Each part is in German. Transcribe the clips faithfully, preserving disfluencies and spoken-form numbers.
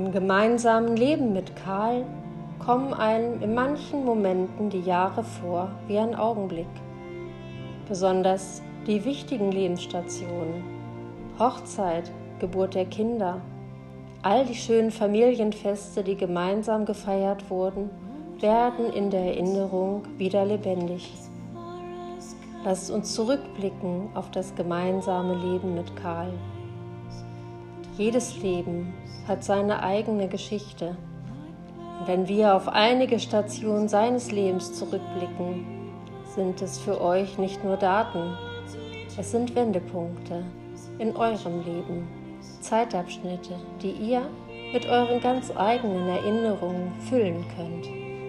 Im gemeinsamen Leben mit Karl kommen einem in manchen Momenten die Jahre vor wie ein Augenblick. Besonders die wichtigen Lebensstationen, Hochzeit, Geburt der Kinder, all die schönen Familienfeste, die gemeinsam gefeiert wurden, werden in der Erinnerung wieder lebendig. Lasst uns zurückblicken auf das gemeinsame Leben mit Karl. Jedes Leben hat seine eigene Geschichte. Und wenn wir auf einige Stationen seines Lebens zurückblicken, sind es für euch nicht nur Daten, es sind Wendepunkte in eurem Leben, Zeitabschnitte, die ihr mit euren ganz eigenen Erinnerungen füllen könnt.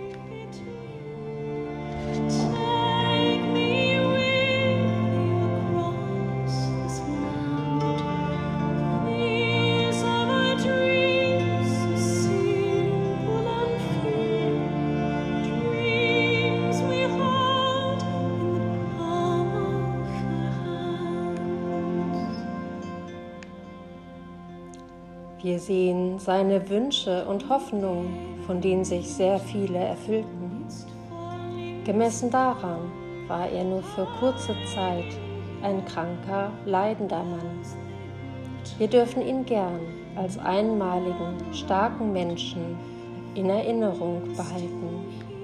Wir sehen seine Wünsche und Hoffnungen, von denen sich sehr viele erfüllten. Gemessen daran war er nur für kurze Zeit ein kranker, leidender Mann. Wir dürfen ihn gern als einmaligen, starken Menschen in Erinnerung behalten.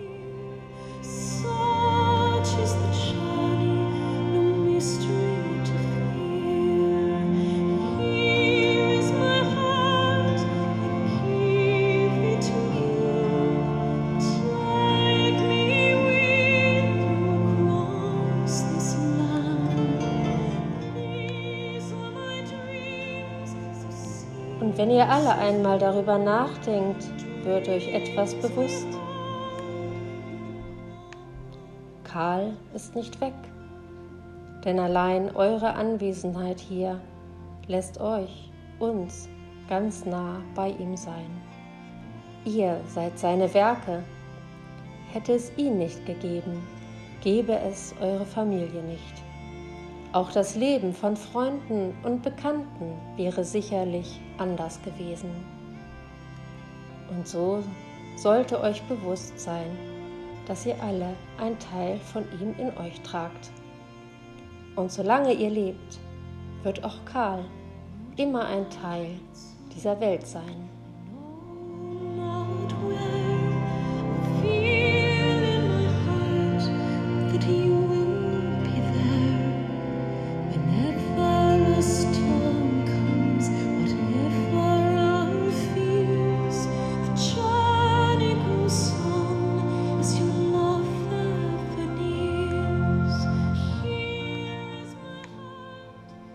Und wenn ihr alle einmal darüber nachdenkt, wird euch etwas bewusst. Karl ist nicht weg, denn allein eure Anwesenheit hier lässt euch, uns, ganz nah bei ihm sein. Ihr seid seine Werke. Hätte es ihn nicht gegeben, gäbe es eure Familie nicht. Auch das Leben von Freunden und Bekannten wäre sicherlich anders gewesen. Und so sollte euch bewusst sein, dass ihr alle ein Teil von ihm in euch tragt. Und solange ihr lebt, wird auch Karl immer ein Teil dieser Welt sein.